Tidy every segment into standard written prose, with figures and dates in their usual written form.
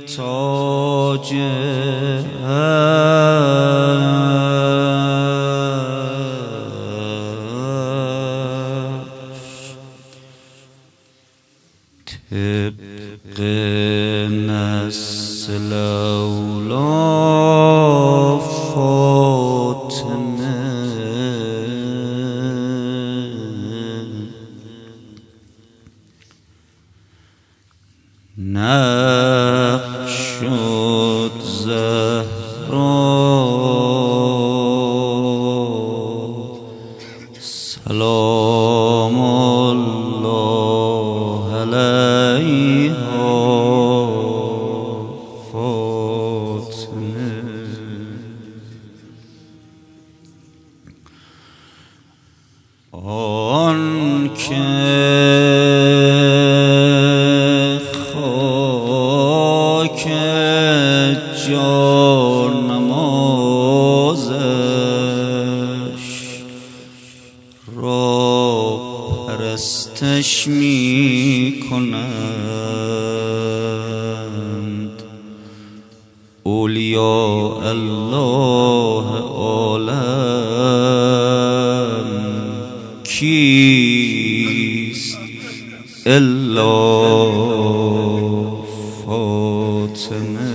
تاج طبق نسل اولاد فاطمه نقش شد زهرا سلام الله علیها فاطمه آن که جان نمازش را پرستش می کنند اولیاء الله عالم کیست الا فاطمه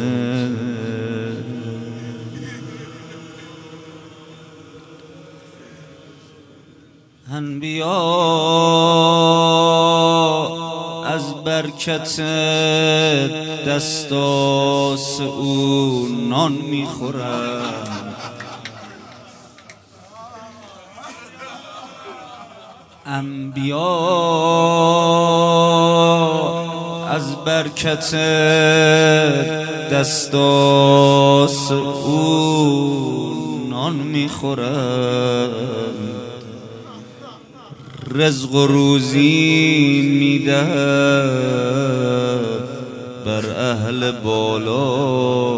انبیا از برکت دستاس او نان میخورند انبیا از برکت دستاس او نان میخورند رزق و روزی میدهد بر اهل بالا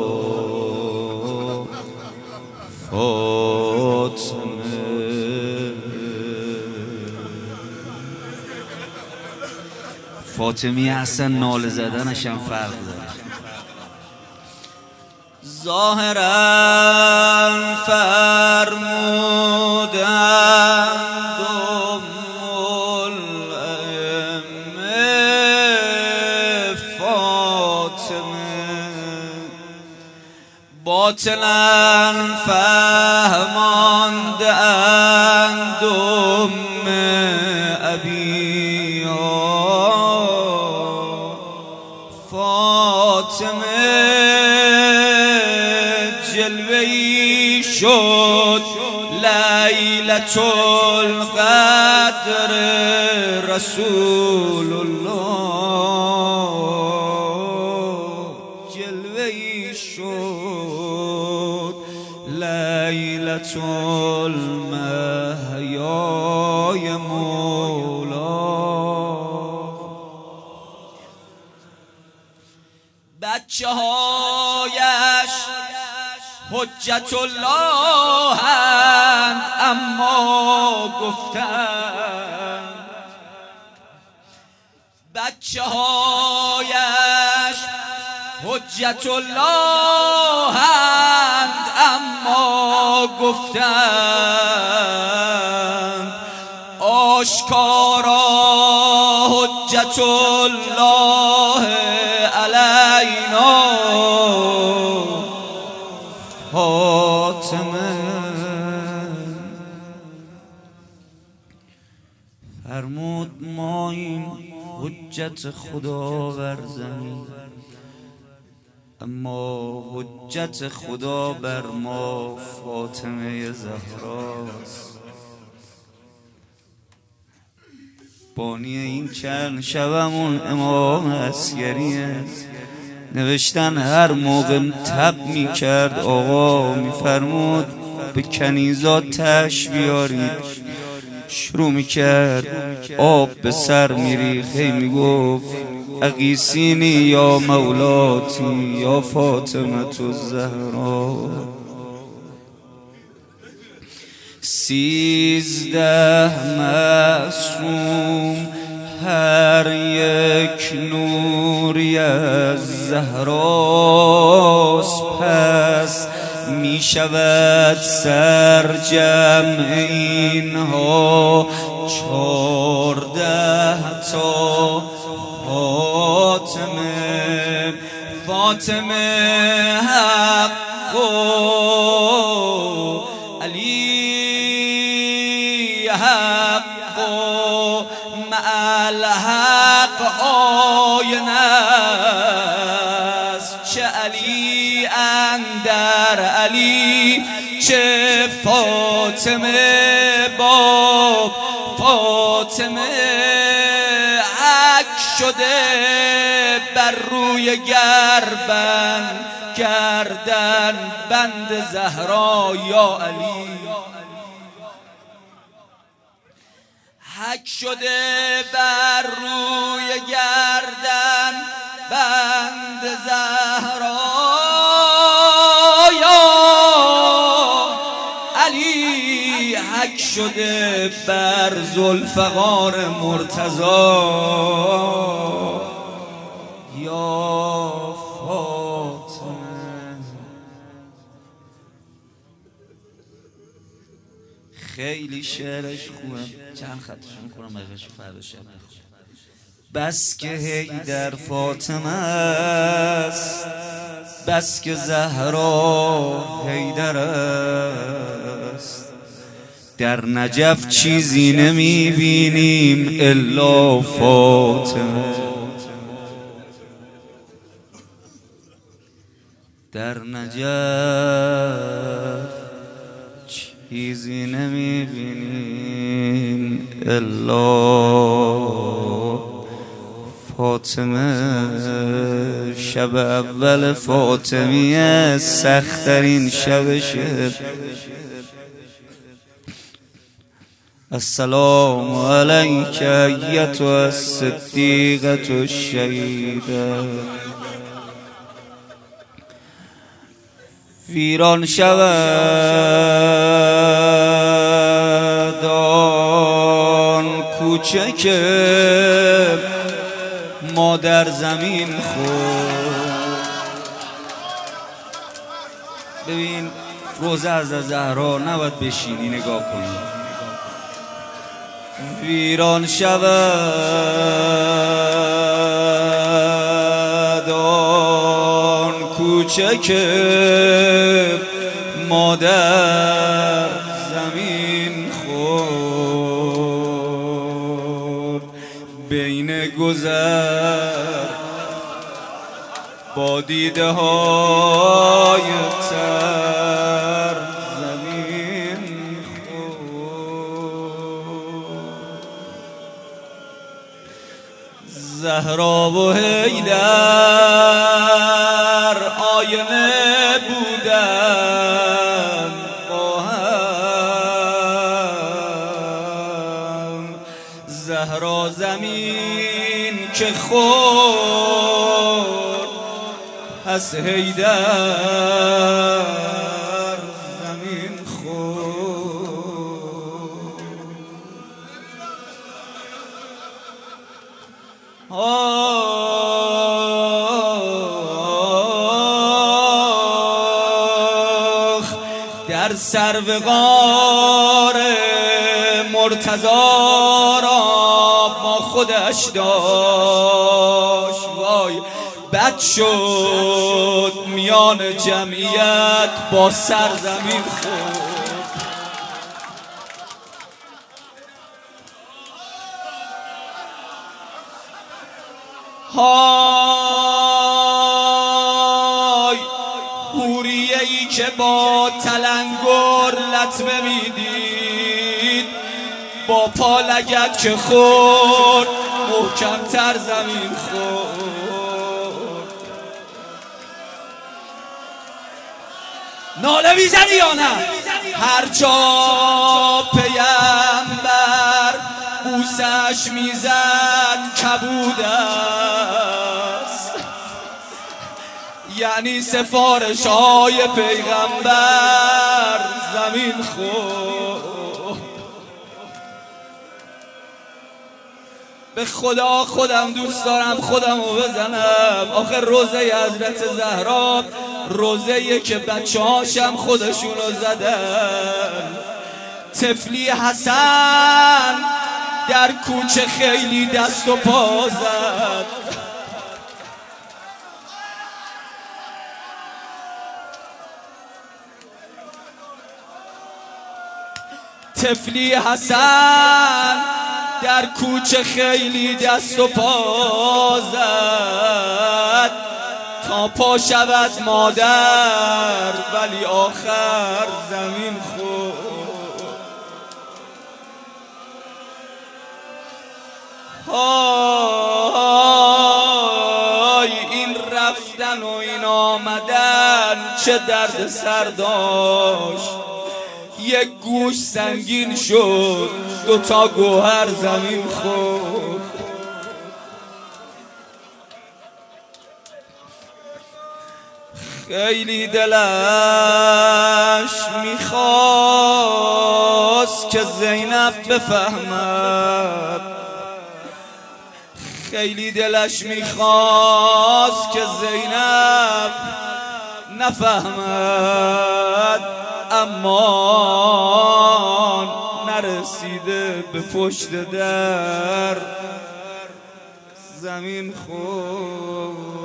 فاطمی اصلا ناله زدنش هم فرق داره ظاهرا فرمودند باطلا فهماندند ابیا فاطمه جلوه‌ای شد لیلة القدر رسول الله جلوه‌ای شد لیلة المحیای مولا بچه هایش حجت الله اند اما گفتند بچه هایش حجت الله اند اما گفتند آشکارا حجت الله علینا فاطمه فرمود ماییم حجت خدا بر زمین اما حجت خدا بر ما فاطمه زهراست بانی این چند شبمون امام عسگریه نوشتن هر موقع تب می کرد آقا می فرمود به کنیزات تش بیارید شروع می کرد آب به سر می ریخت می گفت اغیثینی یا مولاتی یا فاطمه الزهرا 13 معصوم هر یک نوری از زهرا شود سرجم اینها 14 تا فاطمه حق و علی حق و مع الحق آینه است. چه علی اندر علی، چه فاطمه با فاطمه. حک شده بر روی گردن بند زهرا یا علی. حک شده بر روی گردن بند زهرا یا علی. حک شده بر ذوالفقار مرتضی یا فاطمه. خیلی شعرش خوبه، چند خطش میکنم بقیه‌شو فردا شب. بس که حیدر فاطمه است، بس که زهرا حیدر است. در نجف چیزی نمیبینیم الا فاطمه. در نجف چیزی نمیبینیم الا فاطمه. شب اول فاطمیه سخت‌ترین شبشه. السلام علیک ایتها الصدیقة الشهیده. ویران شود آن کوچه که ما در زمین خورد. ببین روزه از زهرا نباید بشینی نگاه کنی. ویران شود آن کوچه که ما در زمین خورد. بین گذر با دیده های تر زمین خورد. زهرا و حیدر آینه بودن با هم. زهرا زمین که خورد، پس حیدر زمین خورد. آخ در سروقار مرتضی را با خودش داشت. وای بد شد میان جمعیت با سرزمین خورد. های حوریه ای که با تلنگر لطمه میدید، با پا لگد که خورد محکمتر زمین خورد. ناله میزنی یا نه؟ هر جا پیامبر بوسش میزد کبود است. یعنی سفارش های پیغمبر زمین خورد. به خدا خودم دوست دارم خودمو بزنم. آخه روزه حضرت زهرا روزه که بچه هاشم خودشونو زدن. طفلی حسن در کوچه خیلی دست و پا زد. طفلی حسن در کوچه خیلی دست و پا زد تا پا شود مادر، ولی آخر زمین خورد. های این رفتن و این آمدن چه درد سر داشت. یک گوش سنگین شد، 2 تا گوهر زمین خورد. خیلی دلش میخواست که زینب بفهمد، خیلی دلش میخواست که زینب نفهمد، اما نرسیده به پشت در زمین خورد.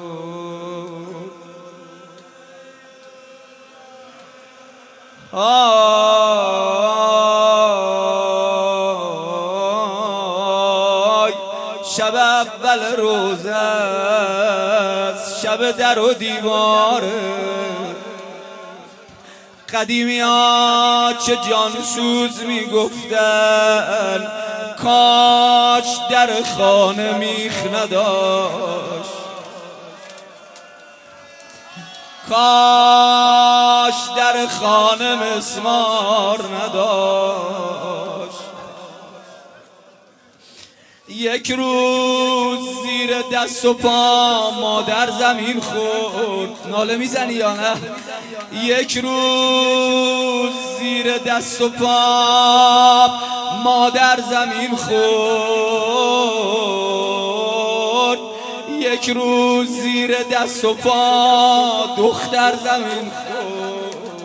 شب اول روز است، شب در و دیواره. قدیمی ها چه جانسوز میگفتن، کاش در خانه میخ نداشت، کاش در خانه مسمار نداشت. یک روز زیر دست و پا مادر زمین خورد. ناله میزنی یا نه؟ یک روز زیر دست و پا مادر زمین خورد. یک روز زیر دست و پا دختر زمین خورد.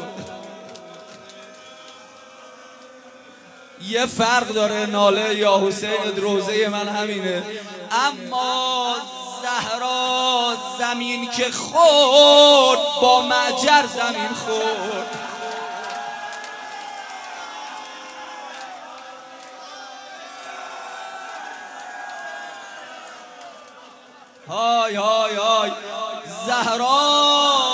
یه فرق داره ناله یا حسین، روزه من همینه. اما زهرا زمین که خورد با معجر زمین خورد. های های های زهرا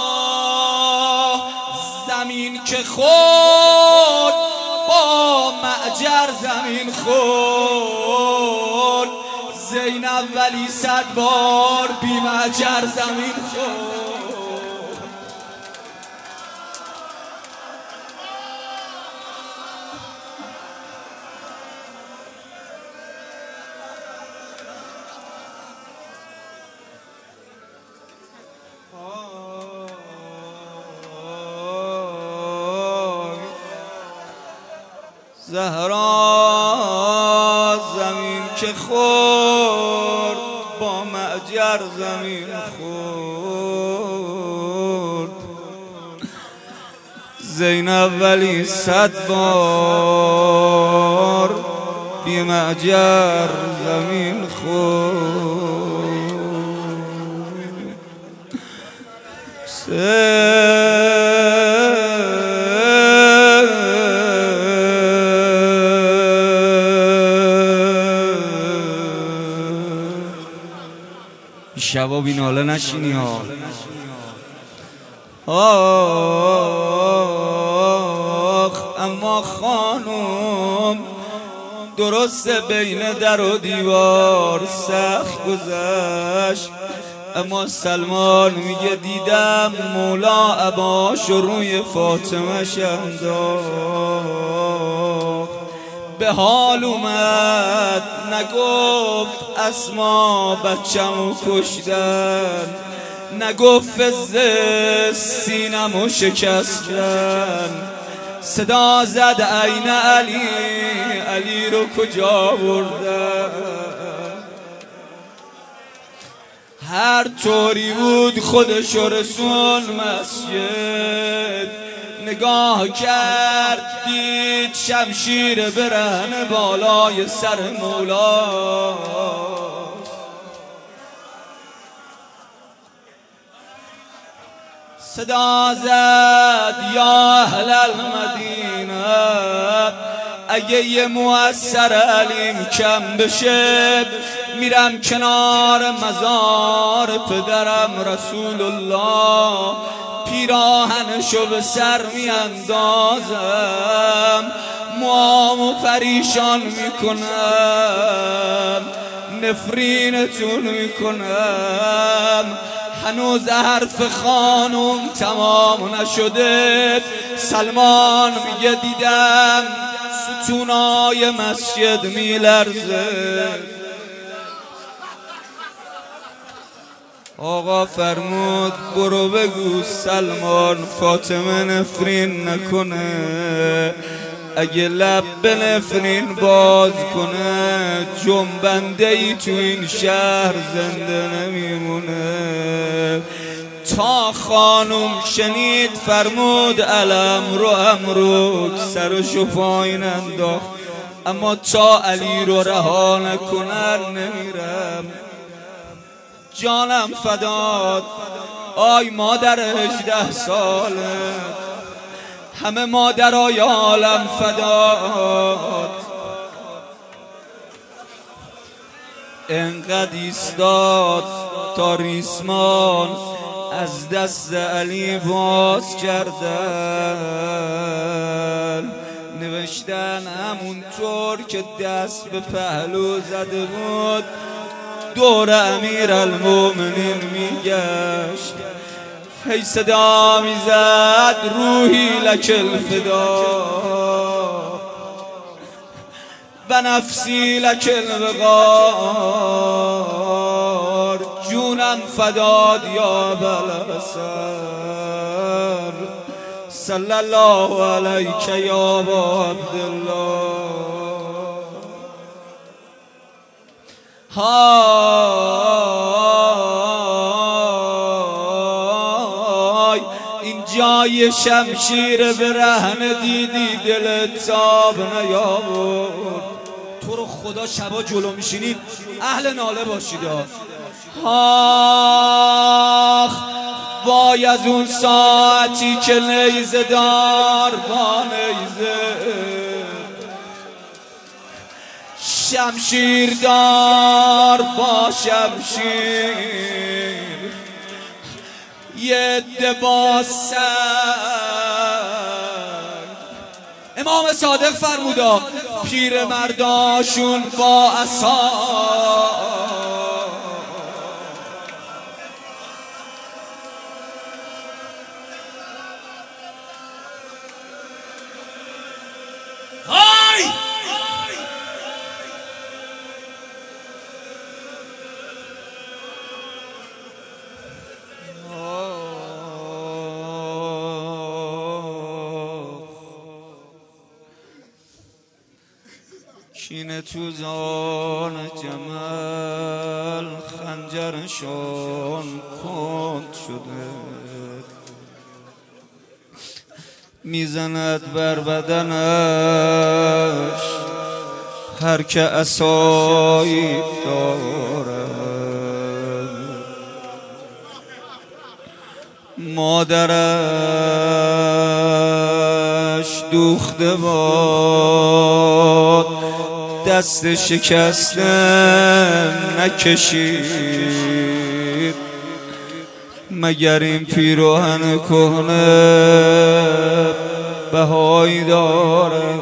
زمین که خورد با معجر زمین خورد. زینب ولی 100 بار بی معجر زمین خورد. زهرا زمین که خورد با معجر زمین خورد. زینب ولی 100 بار بی معجر زمین خورد. شبا بی ناله نشینی ها. آخ اما خانم درسته بین در و دیوار سخت گذشت، اما سلمان میگه دیدم مولا عباش روی فاطمه انداخت. به حال اومد نگفت اسما بچمو کشتن، نگفت فزه سینمو شکستن. صدا زد عین علی، علی رو کجا بردن؟ هر طوری بود خودشو رسون مسجد، نگاه کرد دید شمشیر برهنه بالای سر مولا. صدا زد یا اهل المدینه، اگه یه موثر علیم کم بشه میرم کنار مزار پدرم رسول الله، پیراهنشو به سر میاندازم، موامو پریشان میکنم، نفرینتون میکنم. هنوز حرف خانوم تمام نشده، سلمان میگه دیدم ستونای مسجد میلرزه. آقا فرمود برو بگو سلمان فاطمه نفرین نکنه، اگه لب به نفرین باز کنه جنبنده ای تو این شهر زنده نمیمونه. تا خانم شنید فرمود الامر امرک، سرشو پایین انداخت، اما تا علی رو رها نکنن نمیرم. جانم فداد آی مادر 18 ساله، همه مادرای عالم فداد. انقدر ایستاد تا ریسمان از دست علی باز کردن، نوشتن همونطور که دست به پهلو زده بود دور امیر المومنین میگشت، هی صدا میزد روحی لک الفدا و نفسی لک الوقار، جونم فداد یا بلسر، صلی الله علیک یا ابا عبدالله. های این جای شمشیر برهنه دیدی دلت تاب نیاورد، تو رو خدا شبا جلو میشینی اهل ناله باشید. آخ وای از اون ساعتی که نیزه دار با نیزه، شمشیر دار با شمشیر، یه با سنگ. امام صادق فرمودا پیر مرداشون با عصا، کینه تو زان جمل خنجرشون کند شده، میزند بر بدنش هر که عصایی دارد، مادرش دوخته باد دست شکستن نکشید، مگر این پیراهن کهنه بهایی داره.